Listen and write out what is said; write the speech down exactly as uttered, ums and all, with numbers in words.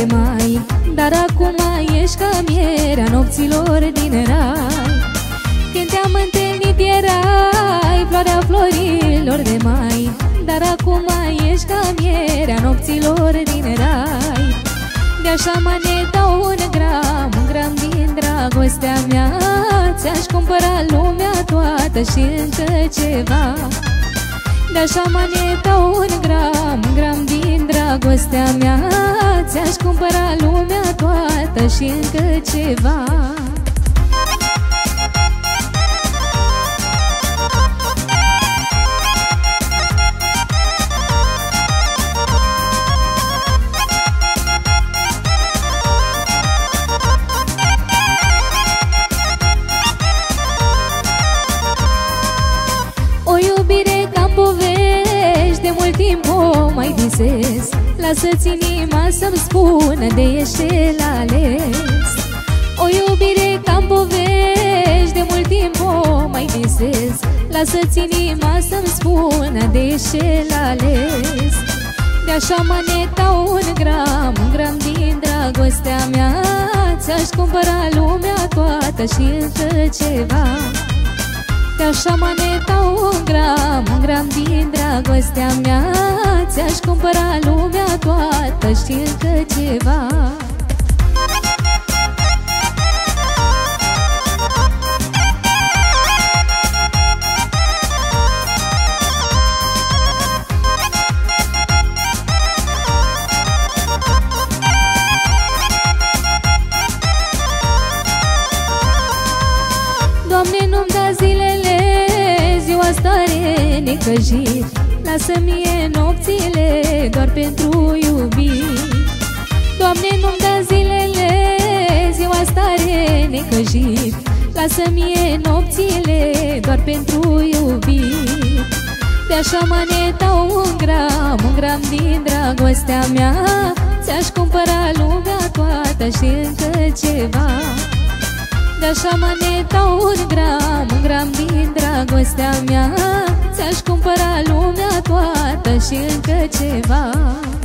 de mai, dar acum ești ca mierea nopților din rai. Când te-am întâlnit erai floarea florilor de mai, dar acum ești ca mierea nopților din rai. De așa maneta un gram, un gram din dragostea mea, ți-aș cumpăra lumea toată și încă ceva. De așa maneta un gram, un gram din dragostea mea, ți-aș cumpăra lumea toată și încă ceva. O iubire ca-n povești, de mult timp o mai visez. Lasă-ți inima să-mi spună de ești el ales. O iubire ca-n povești, de mult timp o mai visez. Lasă-ți inima să-mi spună de ești el ales. De așa maneta un gram, un gram din dragostea mea, ți-aș cumpăra lumea toată și încă ceva. De așa maneta un gram, un gram din dragostea mea, ți-aș cumpăra lumea toată și încă ceva. Doamne, nu-mi da zilele, ziua stare necăjit. Lasă-mie nopțile doar pentru iubit. Doamne, nu-mi da zilele, ziua stare necăjit. Lasă-mie nopțile doar pentru iubit. De așa maneta un gram, un gram din dragostea mea, ți-aș cumpăra lumea toată și încă ceva. De așa maneta un gram, un gram din dragostea mea, ți-aș cumpăra lumea toată și încă ceva.